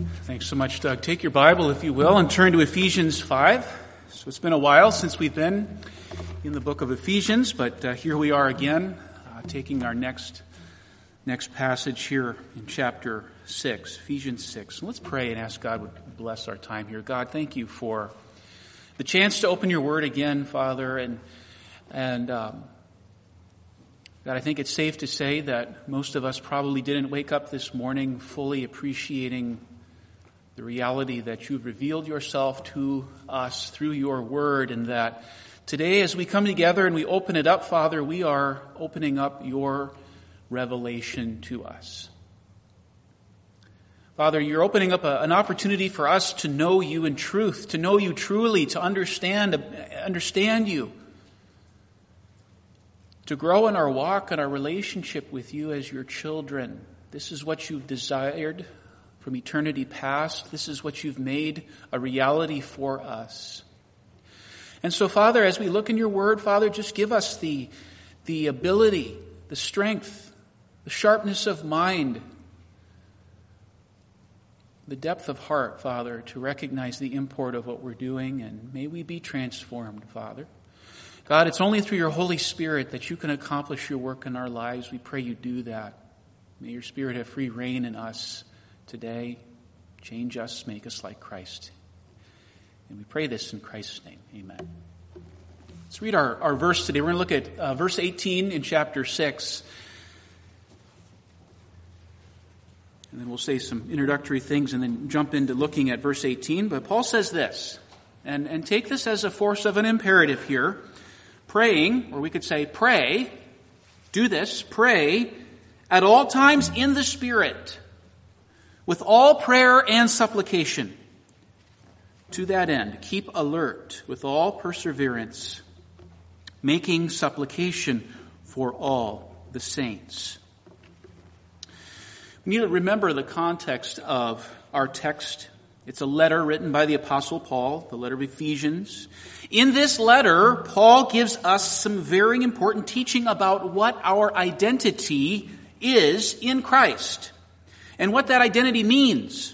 Thanks so much, Doug. Take your Bible, if you will, and turn to Ephesians 5. So it's been a while since we've been in the book of Ephesians, but here we are again, taking our next passage here in chapter 6, Ephesians 6. And let's pray and ask God would bless our time here. God, thank you for the chance to open your word again, Father, and God, I think it's safe to say that most of us probably didn't wake up this morning fully appreciating the reality that you've revealed yourself to us through your word, and that today as we come together and we open it up, Father, we are opening up your revelation to us. Father, you're opening up an opportunity for us to know you in truth, to know you truly, to understand you, to grow in our walk and our relationship with you as your children. This is what you've desired from eternity past. This is what you've made a reality for us. And so, Father, as we look in your word, Father, just give us the ability, the strength, the sharpness of mind, the depth of heart, Father, to recognize the import of what we're doing, and may we be transformed, Father. God, it's only through your Holy Spirit that you can accomplish your work in our lives. We pray you do that. May your Spirit have free reign in us today. Change us, make us like Christ. And we pray this in Christ's name. Amen. Let's read our verse today. We're going to look at verse 18 in chapter 6. And then we'll say some introductory things and then jump into looking at verse 18. But Paul says this, and take this as a force of an imperative here. Praying, or we could say pray, do this, pray at all times in the Spirit, with all prayer and supplication. To that end, keep alert with all perseverance, making supplication for all the saints. We need to remember the context of our text. It's a letter written by the Apostle Paul, the letter of Ephesians. In this letter, Paul gives us some very important teaching about what our identity is in Christ and what that identity means.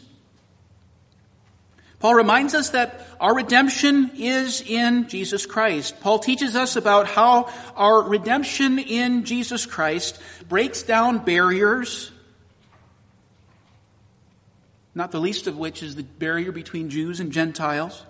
Paul reminds us that our redemption is in Jesus Christ. Paul teaches us about how our redemption in Jesus Christ breaks down barriers, not the least of which is the barrier between Jews and Gentiles.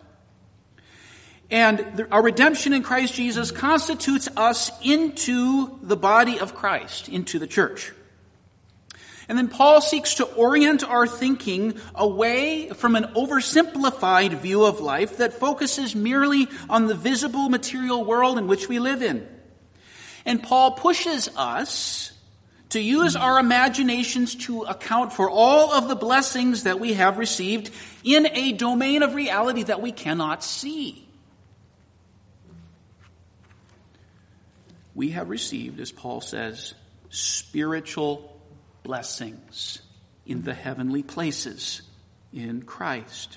And our redemption in Christ Jesus constitutes us into the body of Christ, into the church. And then Paul seeks to orient our thinking away from an oversimplified view of life that focuses merely on the visible material world in which we live in. And Paul pushes us to use our imaginations to account for all of the blessings that we have received in a domain of reality that we cannot see. We have received, as Paul says, spiritual blessings in the heavenly places in Christ.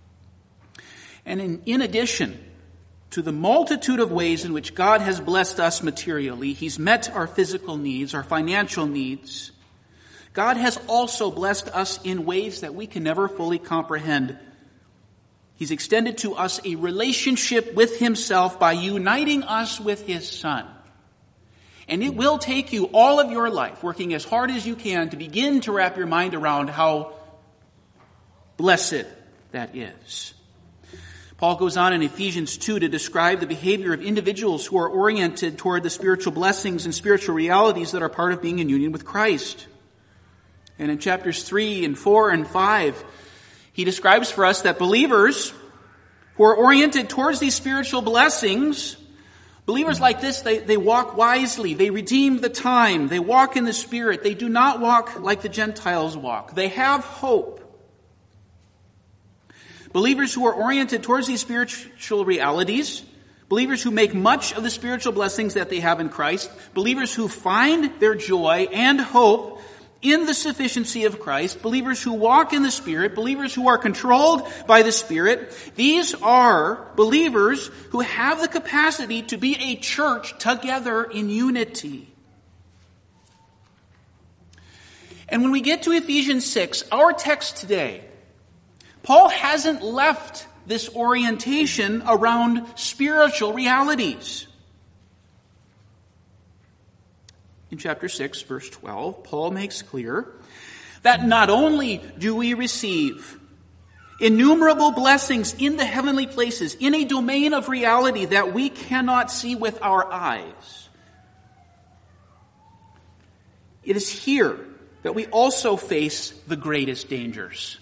And in addition to the multitude of ways in which God has blessed us materially, He's met our physical needs, our financial needs. God has also blessed us in ways that we can never fully comprehend. He's extended to us a relationship with Himself by uniting us with His Son. And it will take you all of your life, working as hard as you can, to begin to wrap your mind around how blessed that is. Paul goes on in Ephesians 2 to describe the behavior of individuals who are oriented toward the spiritual blessings and spiritual realities that are part of being in union with Christ. And in chapters 3 and 4 and 5, he describes for us that believers who are oriented towards these spiritual blessings, believers like this, they walk wisely, they redeem the time, they walk in the Spirit, they do not walk like the Gentiles walk. They have hope. Believers who are oriented towards these spiritual realities, believers who make much of the spiritual blessings that they have in Christ, believers who find their joy and hope in the sufficiency of Christ, believers who walk in the Spirit, believers who are controlled by the Spirit, these are believers who have the capacity to be a church together in unity. And when we get to Ephesians 6, our text today, Paul hasn't left this orientation around spiritual realities. In chapter 6, verse 12, Paul makes clear that not only do we receive innumerable blessings in the heavenly places, in a domain of reality that we cannot see with our eyes, it is here that we also face the greatest dangers.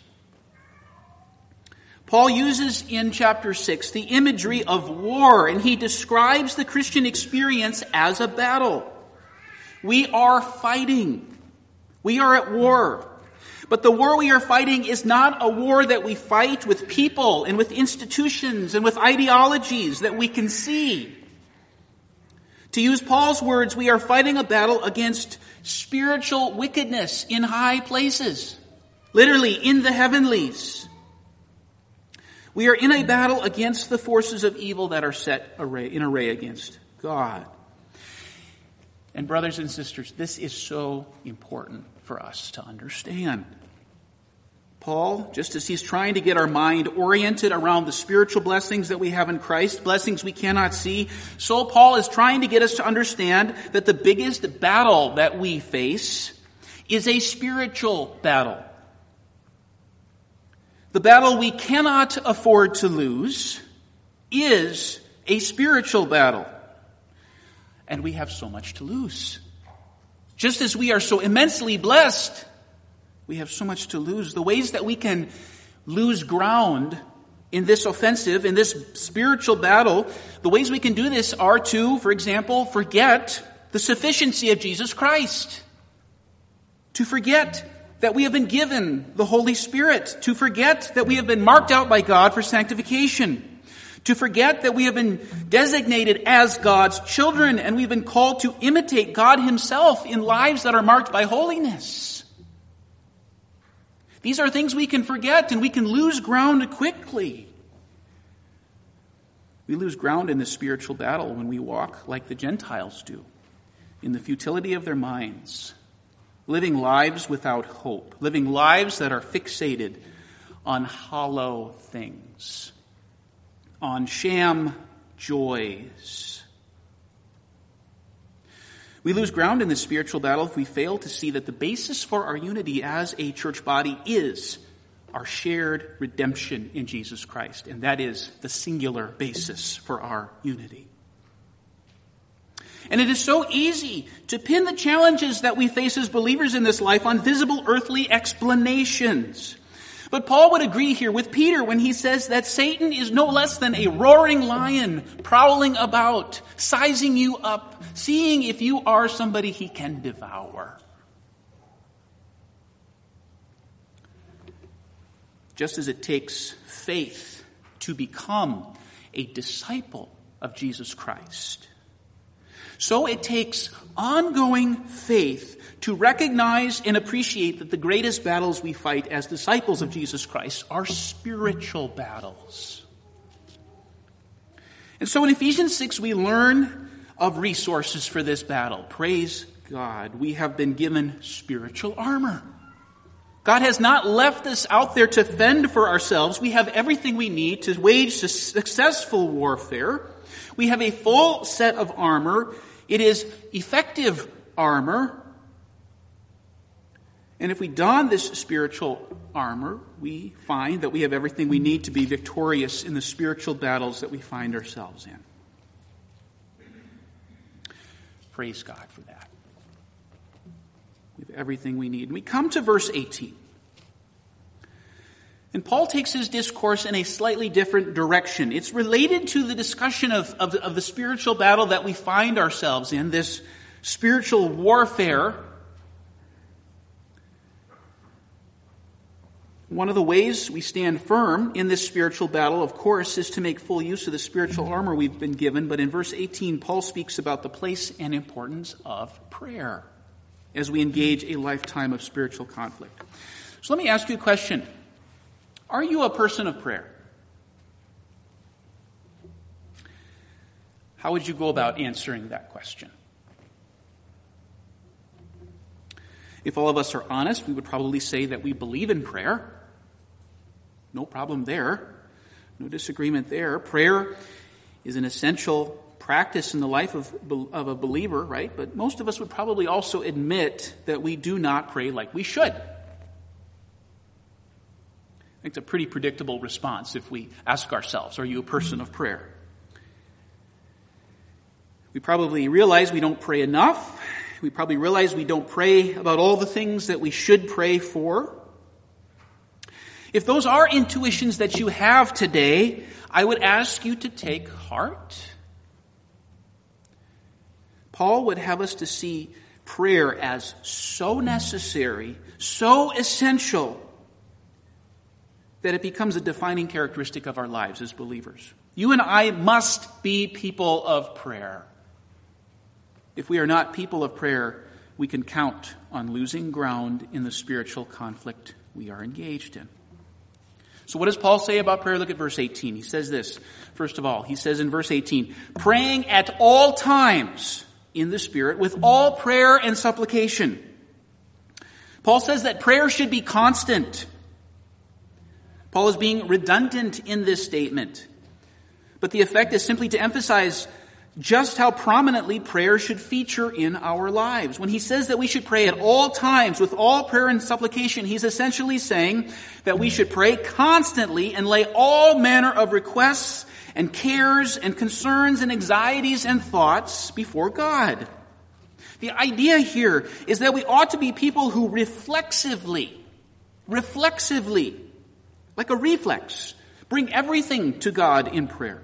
Paul uses in chapter 6 the imagery of war, and he describes the Christian experience as a battle. We are fighting. We are at war. But the war we are fighting is not a war that we fight with people and with institutions and with ideologies that we can see. To use Paul's words, we are fighting a battle against spiritual wickedness in high places, literally in the heavenlies. We are in a battle against the forces of evil that are set in array against God. And brothers and sisters, this is so important for us to understand. Paul, just as he's trying to get our mind oriented around the spiritual blessings that we have in Christ, blessings we cannot see, so Paul is trying to get us to understand that the biggest battle that we face is a spiritual battle. The battle we cannot afford to lose is a spiritual battle. And we have so much to lose. Just as we are so immensely blessed, we have so much to lose. The ways that we can lose ground in this offensive, in this spiritual battle, the ways we can do this are to, for example, forget the sufficiency of Jesus Christ. To forget that we have been given the Holy Spirit. To forget that we have been marked out by God for sanctification. To forget that we have been designated as God's children and we've been called to imitate God Himself in lives that are marked by holiness. These are things we can forget and we can lose ground quickly. We lose ground in this spiritual battle when we walk like the Gentiles do, in the futility of their minds, living lives without hope, living lives that are fixated on hollow things, on sham joys. We lose ground in this spiritual battle if we fail to see that the basis for our unity as a church body is our shared redemption in Jesus Christ. And that is the singular basis for our unity. And it is so easy to pin the challenges that we face as believers in this life on visible earthly explanations. But Paul would agree here with Peter when he says that Satan is no less than a roaring lion prowling about, sizing you up, seeing if you are somebody he can devour. Just as it takes faith to become a disciple of Jesus Christ, so it takes ongoing faith to recognize and appreciate that the greatest battles we fight as disciples of Jesus Christ are spiritual battles. And so in Ephesians 6, we learn of resources for this battle. Praise God, we have been given spiritual armor. God has not left us out there to fend for ourselves. We have everything we need to wage successful warfare. We have a full set of armor. It is effective armor. And if we don this spiritual armor, we find that we have everything we need to be victorious in the spiritual battles that we find ourselves in. Praise God for that. We have everything we need. And we come to verse 18. And Paul takes his discourse in a slightly different direction. It's related to the discussion of the spiritual battle that we find ourselves in, this spiritual warfare. One of the ways we stand firm in this spiritual battle, of course, is to make full use of the spiritual armor we've been given. But in verse 18, Paul speaks about the place and importance of prayer as we engage a lifetime of spiritual conflict. So let me ask you a question. Are you a person of prayer? How would you go about answering that question? If all of us are honest, we would probably say that we believe in prayer. No problem there. No disagreement there. Prayer is an essential practice in the life of a believer, right? But most of us would probably also admit that we do not pray like we should. I think it's a pretty predictable response if we ask ourselves, are you a person of prayer? We probably realize we don't pray enough. We probably realize we don't pray about all the things that we should pray for. If those are intuitions that you have today, I would ask you to take heart. Paul would have us to see prayer as so necessary, so essential, that it becomes a defining characteristic of our lives as believers. You and I must be people of prayer. If we are not people of prayer, we can count on losing ground in the spiritual conflict we are engaged in. So what does Paul say about prayer? Look at verse 18. He says this, first of all. He says in verse 18, praying at all times in the Spirit with all prayer and supplication. Paul says that prayer should be constant. Paul is being redundant in this statement. But the effect is simply to emphasize just how prominently prayer should feature in our lives. When he says that we should pray at all times with all prayer and supplication, he's essentially saying that we should pray constantly and lay all manner of requests and cares and concerns and anxieties and thoughts before God. The idea here is that we ought to be people who reflexively, like a reflex, bring everything to God in prayer.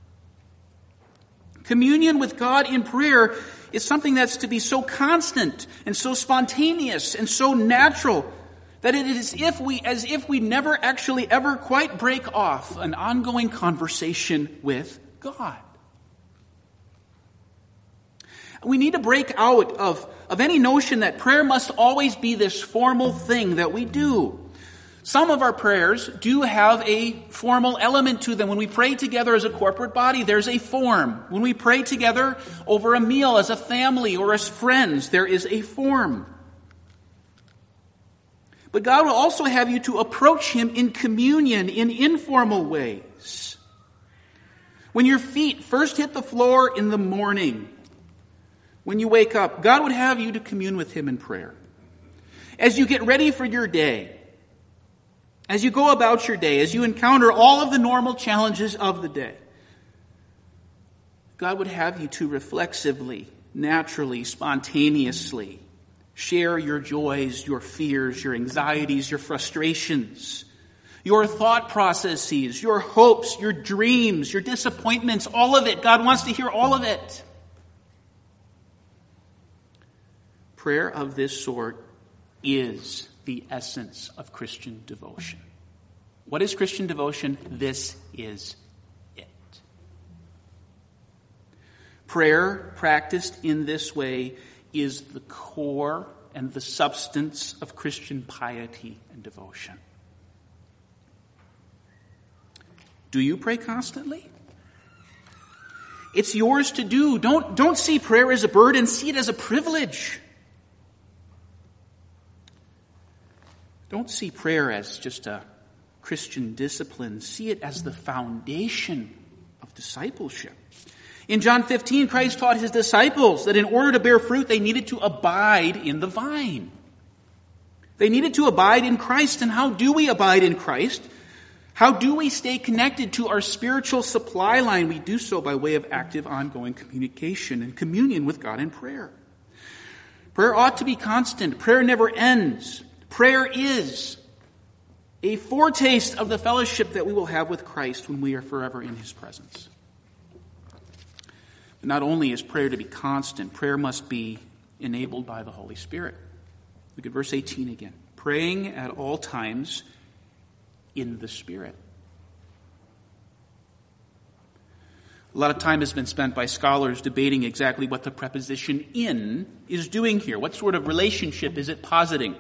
Communion with God in prayer is something that's to be so constant and so spontaneous and so natural that it is as if we never actually ever quite break off an ongoing conversation with God. We need to break out of any notion that prayer must always be this formal thing that we do. Some of our prayers do have a formal element to them. When we pray together as a corporate body, there's a form. When we pray together over a meal as a family or as friends, there is a form. But God will also have you to approach Him in communion in informal ways. When your feet first hit the floor in the morning, when you wake up, God would have you to commune with Him in prayer. As you get ready for your day, as you go about your day, as you encounter all of the normal challenges of the day, God would have you to reflexively, naturally, spontaneously share your joys, your fears, your anxieties, your frustrations, your thought processes, your hopes, your dreams, your disappointments, all of it. God wants to hear all of it. Prayer of this sort is the essence of Christian devotion. What is Christian devotion? This is it. Prayer practiced in this way is the core and the substance of Christian piety and devotion. Do you pray constantly? It's yours to do. Don't see prayer as a burden, see it as a privilege. Don't see prayer as just a Christian discipline. See it as the foundation of discipleship. In John 15, Christ taught His disciples that in order to bear fruit, they needed to abide in the vine. They needed to abide in Christ. And how do we abide in Christ? How do we stay connected to our spiritual supply line? We do so by way of active, ongoing communication and communion with God in prayer. Prayer ought to be constant. Prayer never ends. Prayer is a foretaste of the fellowship that we will have with Christ when we are forever in His presence. But not only is prayer to be constant, prayer must be enabled by the Holy Spirit. Look at verse 18 again. Praying at all times in the Spirit. A lot of time has been spent by scholars debating exactly what the preposition in is doing here. What sort of relationship is it positing?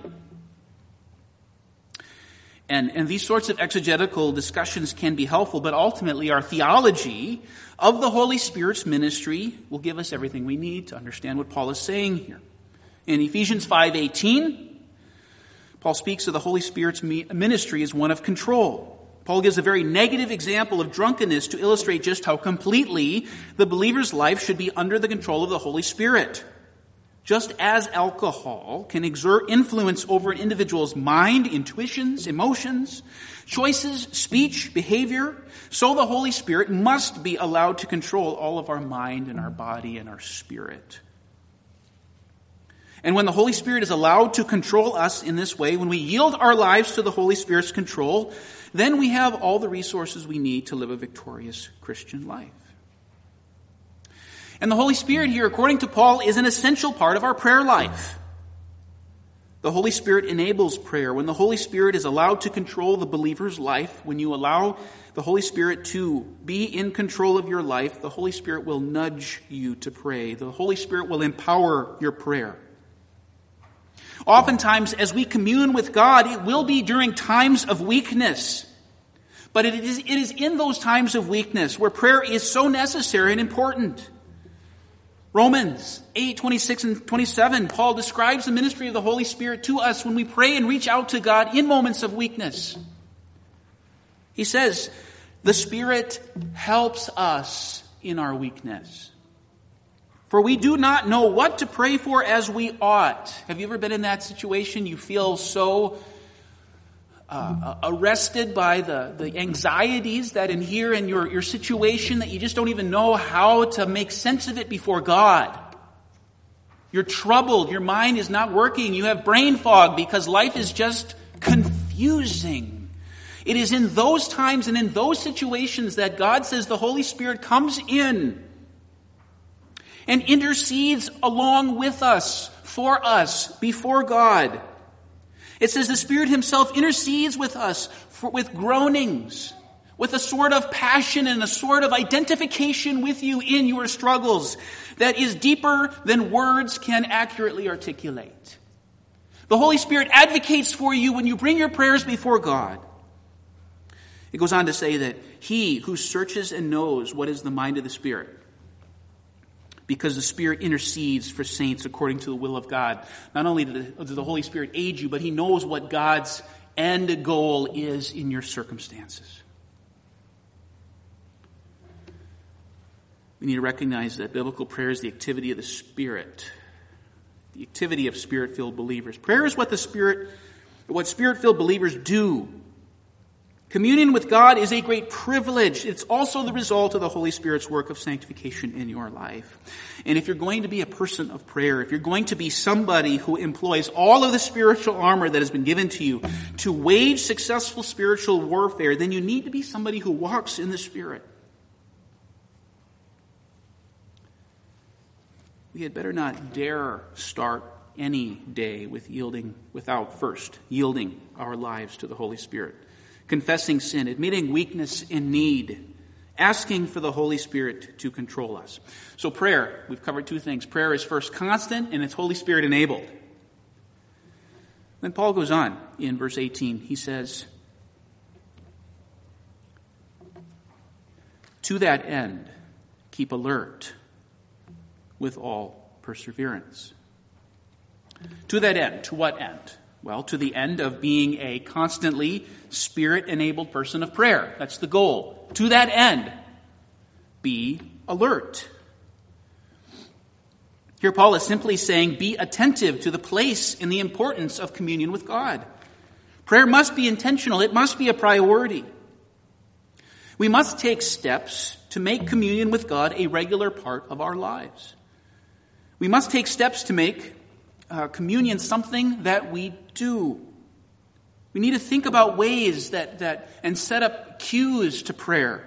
And these sorts of exegetical discussions can be helpful, but ultimately our theology of the Holy Spirit's ministry will give us everything we need to understand what Paul is saying here. In Ephesians 5:18, Paul speaks of the Holy Spirit's ministry as one of control. Paul gives a very negative example of drunkenness to illustrate just how completely the believer's life should be under the control of the Holy Spirit. Just as alcohol can exert influence over an individual's mind, intuitions, emotions, choices, speech, behavior, so the Holy Spirit must be allowed to control all of our mind and our body and our spirit. And when the Holy Spirit is allowed to control us in this way, when we yield our lives to the Holy Spirit's control, then we have all the resources we need to live a victorious Christian life. And the Holy Spirit here, according to Paul, is an essential part of our prayer life. The Holy Spirit enables prayer. When the Holy Spirit is allowed to control the believer's life, when you allow the Holy Spirit to be in control of your life, the Holy Spirit will nudge you to pray. The Holy Spirit will empower your prayer. Oftentimes, as we commune with God, it will be during times of weakness. But it is in those times of weakness where prayer is so necessary and important. Romans 8:26 and 27, Paul describes the ministry of the Holy Spirit to us when we pray and reach out to God in moments of weakness. He says, the Spirit helps us in our weakness. For we do not know what to pray for as we ought. Have you ever been in that situation? You feel so arrested by the anxieties that inhere in your situation that you just don't even know how to make sense of it before God. You're troubled. Your mind is not working. You have brain fog because life is just confusing. It is in those times and in those situations that God says the Holy Spirit comes in and intercedes along with us, for us, before God. It says the Spirit himself intercedes with us with groanings, with a sort of passion and a sort of identification with you in your struggles that is deeper than words can accurately articulate. The Holy Spirit advocates for you when you bring your prayers before God. It goes on to say that he who searches and knows what is the mind of the Spirit, because the Spirit intercedes for saints according to the will of God. Not only does the Holy Spirit aid you, but he knows what God's end goal is in your circumstances. We need to recognize that biblical prayer is the activity of the Spirit, the activity of Spirit-filled believers. Prayer is what Spirit-filled believers do. Communion with God is a great privilege. It's also the result of the Holy Spirit's work of sanctification in your life. And if you're going to be a person of prayer, if you're going to be somebody who employs all of the spiritual armor that has been given to you to wage successful spiritual warfare, then you need to be somebody who walks in the Spirit. We had better not dare start any day without first yielding our lives to the Holy Spirit. Confessing sin, admitting weakness and need, asking for the Holy Spirit to control us. So prayer, we've covered two things. Prayer is first constant and it's Holy Spirit enabled. Then Paul goes on in verse 18. He says, to that end, keep alert with all perseverance. To that end. To what end? Well, to the end of being a constantly Spirit-enabled person of prayer. That's the goal. To that end, be alert. Here Paul is simply saying, be attentive to the place and the importance of communion with God. Prayer must be intentional. It must be a priority. We must take steps to make communion with God a regular part of our lives. We must take steps to make communion something that we do. We need to think about ways that and set up cues to prayer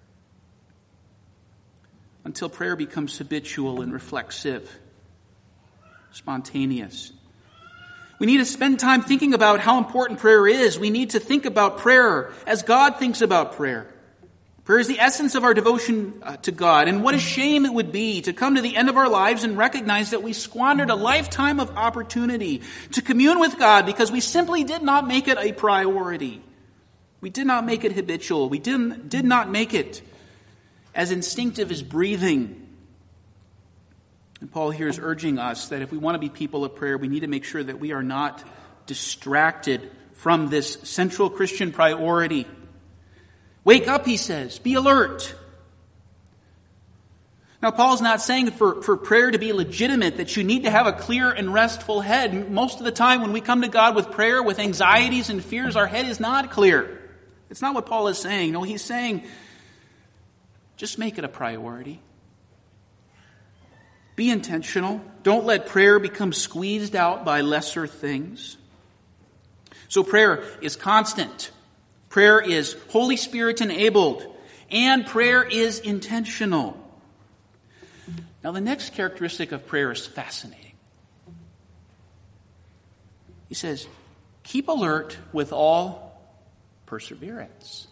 until prayer becomes habitual and reflexive, spontaneous. We need to spend time thinking about how important prayer is. We need to think about prayer as God thinks about prayer. Prayer is the essence of our devotion to God. And what a shame it would be to come to the end of our lives and recognize that we squandered a lifetime of opportunity to commune with God because we simply did not make it a priority. We did not make it habitual. We did not make it as instinctive as breathing. And Paul here is urging us that if we want to be people of prayer, we need to make sure that we are not distracted from this central Christian priority. Wake up, he says. Be alert. Now, Paul's not saying for prayer to be legitimate that you need to have a clear and restful head. Most of the time when we come to God with prayer, with anxieties and fears, our head is not clear. It's not what Paul is saying. No, he's saying, just make it a priority. Be intentional. Don't let prayer become squeezed out by lesser things. So prayer is constant. Prayer is Holy Spirit enabled. And prayer is intentional. Now, the next characteristic of prayer is fascinating. He says, keep alert with all perseverance.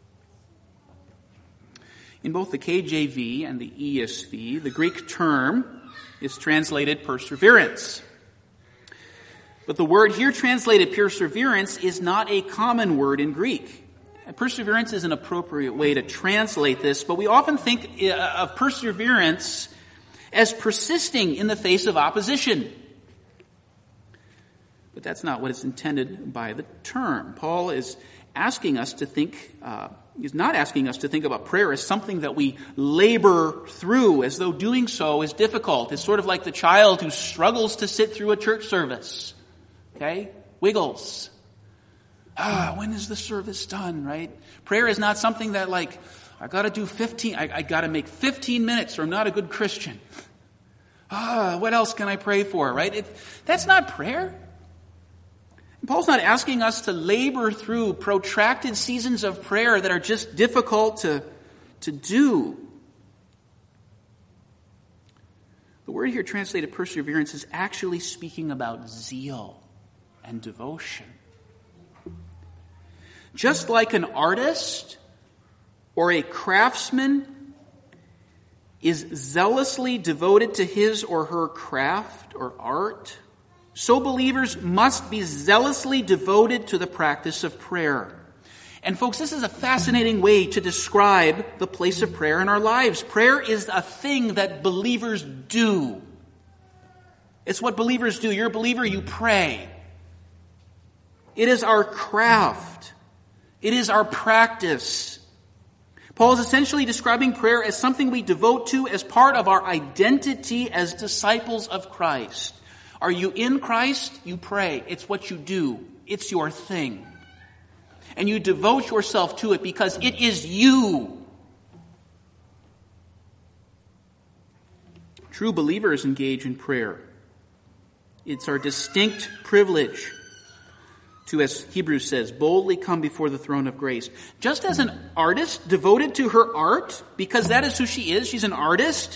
In both the KJV and the ESV, the Greek term is translated perseverance. But the word here translated perseverance is not a common word in Greek. Perseverance is an appropriate way to translate this, but we often think of perseverance as persisting in the face of opposition. But that's not what is intended by the term. Paul is asking us to think, he's not asking us to think about prayer as something that we labor through, as though doing so is difficult. It's sort of like the child who struggles to sit through a church service. Okay? Wiggles. When is the service done, right? Prayer is not something that like, I gotta do 15, I gotta make 15 minutes or I'm not a good Christian. What else can I pray for, right? That's not prayer. And Paul's not asking us to labor through protracted seasons of prayer that are just difficult to do. The word here translated perseverance is actually speaking about zeal and devotion. Just like an artist or a craftsman is zealously devoted to his or her craft or art, so believers must be zealously devoted to the practice of prayer. And folks, this is a fascinating way to describe the place of prayer in our lives. Prayer is a thing that believers do. It's what believers do. You're a believer, you pray. It is our craft. It is our practice. Paul is essentially describing prayer as something we devote to as part of our identity as disciples of Christ. Are you in Christ? You pray. It's what you do. It's your thing. And you devote yourself to it because it is you. True believers engage in prayer. It's our distinct privilege to, as Hebrews says, boldly come before the throne of grace. Just as an artist devoted to her art, because that is who she is, she's an artist,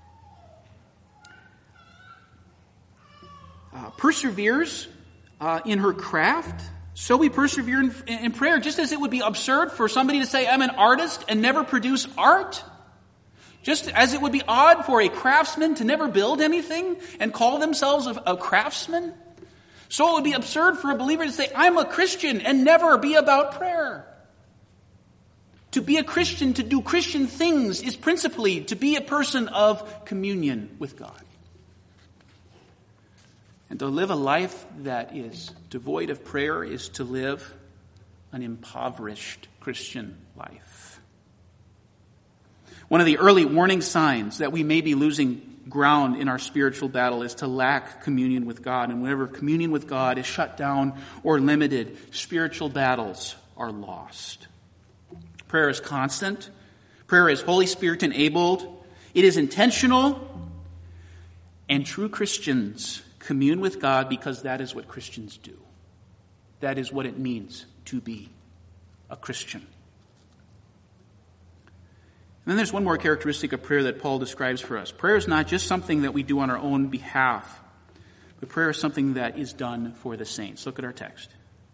perseveres in her craft, so we persevere in prayer. Just as it would be absurd for somebody to say, I'm an artist and never produce art. Just as it would be odd for a craftsman to never build anything and call themselves a craftsman. So it would be absurd for a believer to say, I'm a Christian and never be about prayer. To be a Christian, to do Christian things, is principally to be a person of communion with God. And to live a life that is devoid of prayer is to live an impoverished Christian life. One of the early warning signs that we may be losing ground in our spiritual battle is to lack communion with God. And whenever communion with God is shut down or limited, spiritual battles are lost. Prayer is constant. Prayer is Holy Spirit enabled. It is intentional. And true Christians commune with God because that is what Christians do. That is what it means to be a Christian. And then there's one more characteristic of prayer that Paul describes for us. Prayer is not just something that we do on our own behalf, but prayer is something that is done for the saints. Look at our text.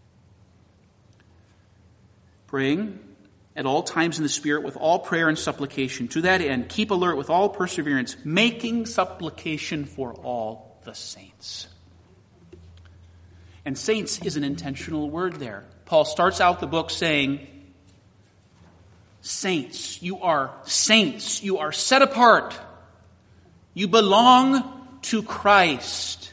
Praying at all times in the Spirit with all prayer and supplication. To that end, keep alert with all perseverance, making supplication for all the saints. And saints is an intentional word there. Paul starts out the book saying, saints, you are set apart. You belong to Christ.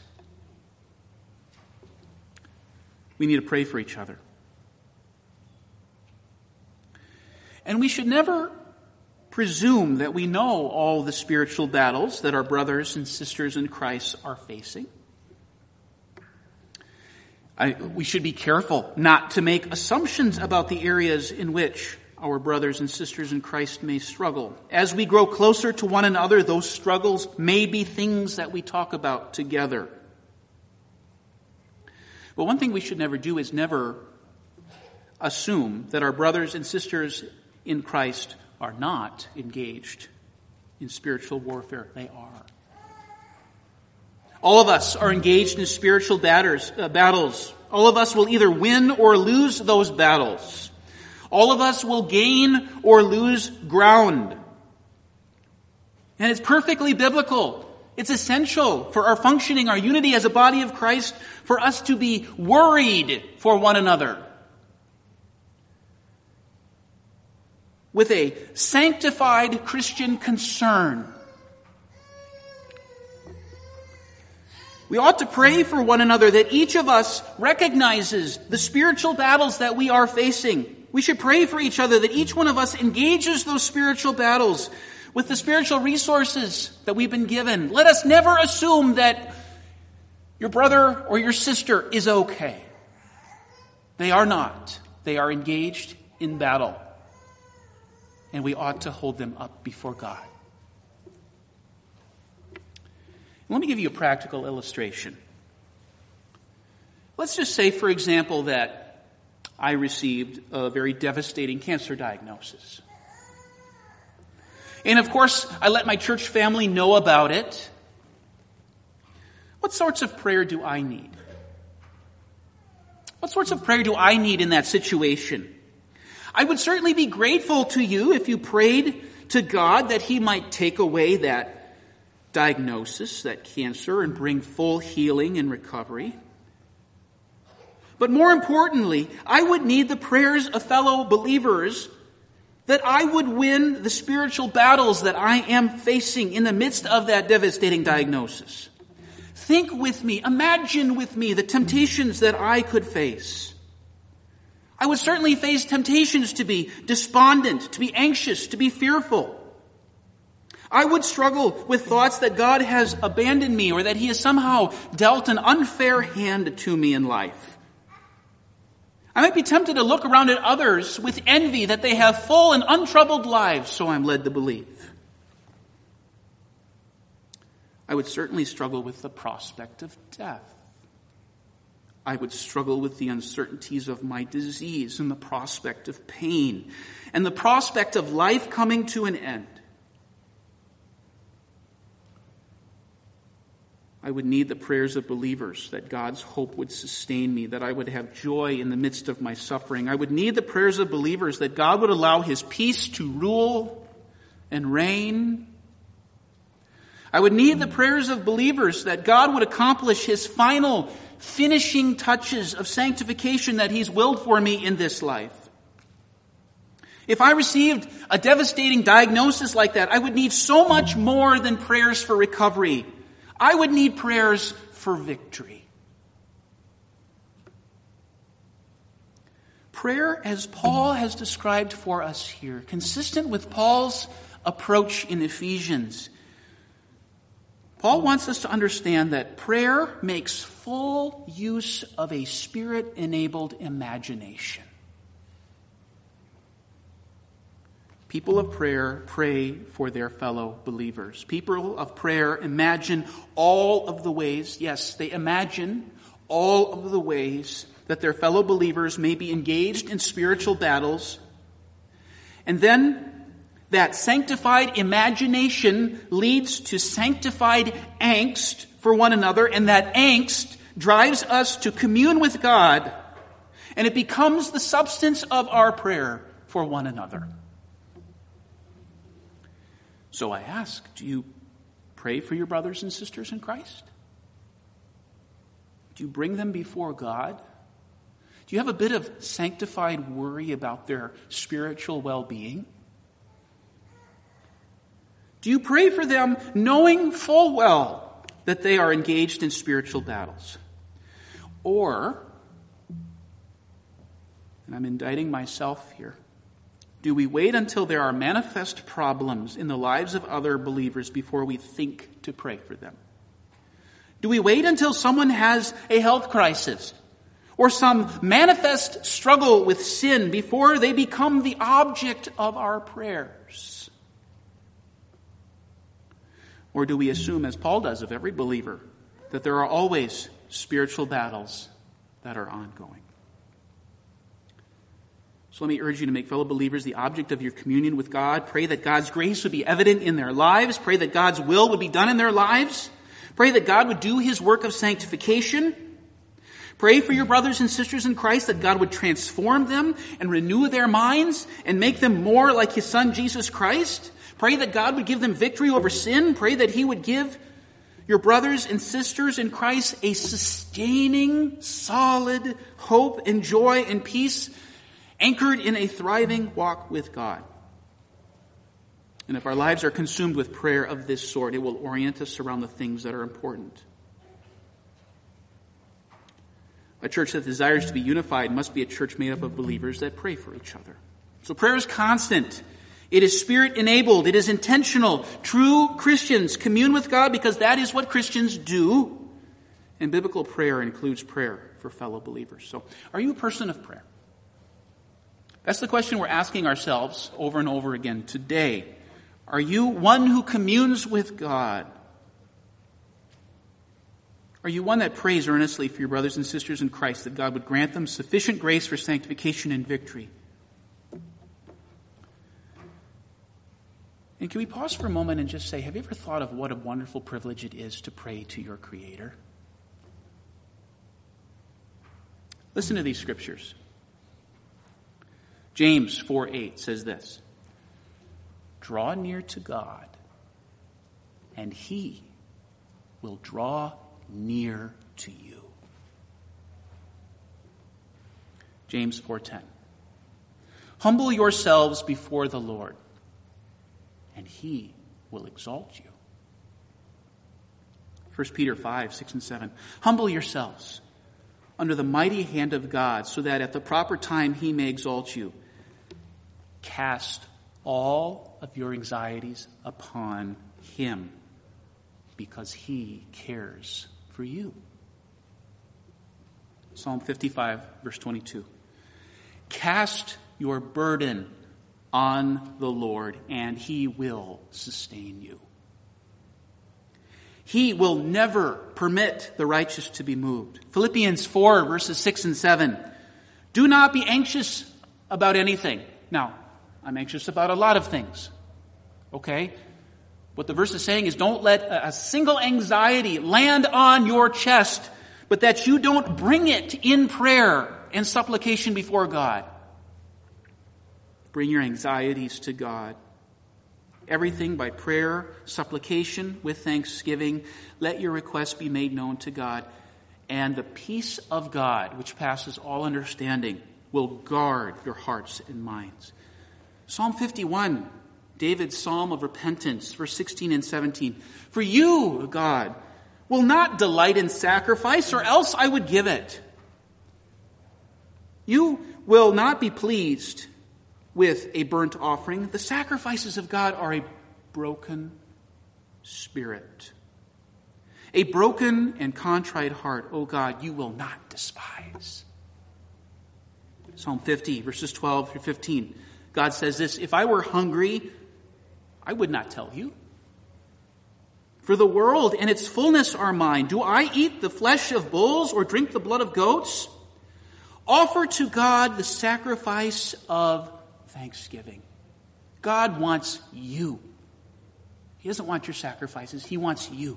We need to pray for each other. And we should never presume that we know all the spiritual battles that our brothers and sisters in Christ are facing. We should be careful not to make assumptions about the areas in which our brothers and sisters in Christ may struggle. As we grow closer to one another, those struggles may be things that we talk about together. But one thing we should never do is never assume that our brothers and sisters in Christ are not engaged in spiritual warfare. They are. All of us are engaged in spiritual battles. All of us will either win or lose those battles. All of us will gain or lose ground. And it's perfectly biblical. It's essential for our functioning, our unity as a body of Christ, for us to be worried for one another. With a sanctified Christian concern. We ought to pray for one another that each of us recognizes the spiritual battles that we are facing. We should pray for each other that each one of us engages those spiritual battles with the spiritual resources that we've been given. Let us never assume that your brother or your sister is okay. They are not. They are engaged in battle. And we ought to hold them up before God. Let me give you a practical illustration. Let's just say, for example, that I received a very devastating cancer diagnosis. And of course, I let my church family know about it. What sorts of prayer do I need? What sorts of prayer do I need in that situation? I would certainly be grateful to you if you prayed to God that He might take away that diagnosis, that cancer, and bring full healing and recovery. But more importantly, I would need the prayers of fellow believers that I would win the spiritual battles that I am facing in the midst of that devastating diagnosis. Think with me, imagine with me the temptations that I could face. I would certainly face temptations to be despondent, to be anxious, to be fearful. I would struggle with thoughts that God has abandoned me or that He has somehow dealt an unfair hand to me in life. I might be tempted to look around at others with envy that they have full and untroubled lives, so I'm led to believe. I would certainly struggle with the prospect of death. I would struggle with the uncertainties of my disease and the prospect of pain and the prospect of life coming to an end. I would need the prayers of believers that God's hope would sustain me, that I would have joy in the midst of my suffering. I would need the prayers of believers that God would allow His peace to rule and reign. I would need the prayers of believers that God would accomplish His final finishing touches of sanctification that He's willed for me in this life. If I received a devastating diagnosis like that, I would need so much more than prayers for recovery. I would need prayers for victory. Prayer, as Paul has described for us here, consistent with Paul's approach in Ephesians. Paul wants us to understand that prayer makes full use of a Spirit-enabled imagination. People of prayer pray for their fellow believers. People of prayer imagine all of the ways, yes, they imagine all of the ways that their fellow believers may be engaged in spiritual battles. And then that sanctified imagination leads to sanctified angst for one another, and that angst drives us to commune with God, and it becomes the substance of our prayer for one another. So I ask, do you pray for your brothers and sisters in Christ? Do you bring them before God? Do you have a bit of sanctified worry about their spiritual well-being? Do you pray for them knowing full well that they are engaged in spiritual battles? Or, and I'm indicting myself here, Do we wait until there are manifest problems in the lives of other believers before we think to pray for them? Do we wait until someone has a health crisis or some manifest struggle with sin before they become the object of our prayers? Or do we assume, as Paul does of every believer, that there are always spiritual battles that are ongoing? So let me urge you to make fellow believers the object of your communion with God. Pray that God's grace would be evident in their lives. Pray that God's will would be done in their lives. Pray that God would do his work of sanctification. Pray for your brothers and sisters in Christ that God would transform them and renew their minds and make them more like his Son, Jesus Christ. Pray that God would give them victory over sin. Pray that he would give your brothers and sisters in Christ a sustaining, solid hope and joy and peace anchored in a thriving walk with God. And if our lives are consumed with prayer of this sort, it will orient us around the things that are important. A church that desires to be unified must be a church made up of believers that pray for each other. So prayer is constant. It is Spirit-enabled. It is intentional. True Christians commune with God because that is what Christians do. And biblical prayer includes prayer for fellow believers. So, are you a person of prayer? That's the question we're asking ourselves over and over again today. Are you one who communes with God? Are you one that prays earnestly for your brothers and sisters in Christ that God would grant them sufficient grace for sanctification and victory? And can we pause for a moment and just say, have you ever thought of what a wonderful privilege it is to pray to your Creator? Listen to these scriptures. James 4:8 says this, "Draw near to God, and he will draw near to you." James 4:10, "Humble yourselves before the Lord, and he will exalt you." 1 Peter 5:6 and 7, "Humble yourselves under the mighty hand of God, so that at the proper time he may exalt you. Cast all of your anxieties upon him, because he cares for you." Psalm 55, verse 22. "Cast your burden on the Lord, and he will sustain you." He will never permit the righteous to be moved. Philippians 4, verses 6 and 7. "Do not be anxious about anything." Now, I'm anxious about a lot of things. Okay? What the verse is saying is don't let a single anxiety land on your chest, but that you don't bring it in prayer and supplication before God. Bring your anxieties to God. Everything by prayer, supplication, with thanksgiving. Let your requests be made known to God. And the peace of God, which passes all understanding, will guard your hearts and minds. Psalm 51, David's psalm of repentance, verse 16 and 17. "For you, God, will not delight in sacrifice, or else I would give it. You will not be pleased with a burnt offering. The sacrifices of God are a broken spirit. A broken and contrite heart, O God, you will not despise." Psalm 50, verses 12 through 15. God says this, "If I were hungry, I would not tell you. For the world and its fullness are mine. Do I eat the flesh of bulls or drink the blood of goats? Offer to God the sacrifice of thanksgiving." God wants you. He doesn't want your sacrifices. He wants you.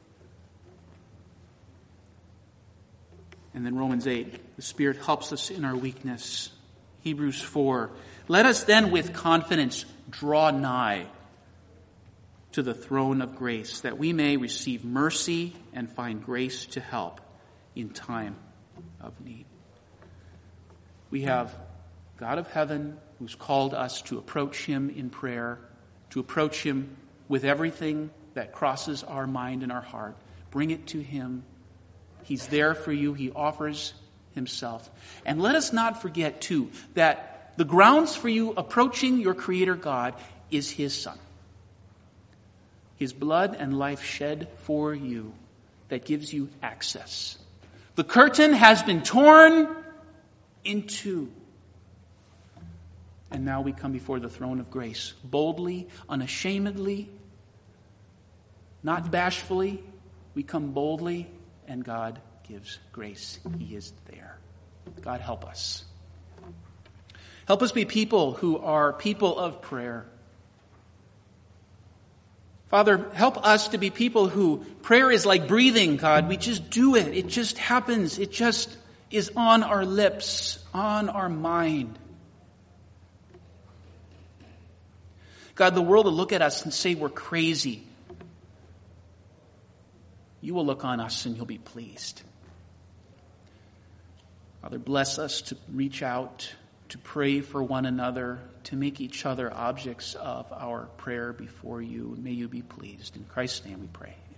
And then Romans 8, the Spirit helps us in our weakness. Hebrews 4, "Let us then with confidence draw nigh to the throne of grace, that we may receive mercy and find grace to help in time of need." We have God of heaven who's called us to approach him in prayer, to approach him with everything that crosses our mind and our heart. Bring it to him. He's there for you. He offers himself. And let us not forget, too, that The grounds for you approaching your Creator God is His Son. His blood and life shed for you that gives you access. The curtain has been torn in two. And now we come before the throne of grace, boldly, unashamedly, not bashfully. We come boldly, and God gives grace. He is there. God, help us. Help us be people who are people of prayer. Father, help us to be people who prayer is like breathing, God. We just do it. It just happens. It just is on our lips, on our mind. God, the world will look at us and say we're crazy. You will look on us and you'll be pleased. Father, bless us to reach out, to pray for one another, to make each other objects of our prayer before you. May you be pleased. In Christ's name we pray.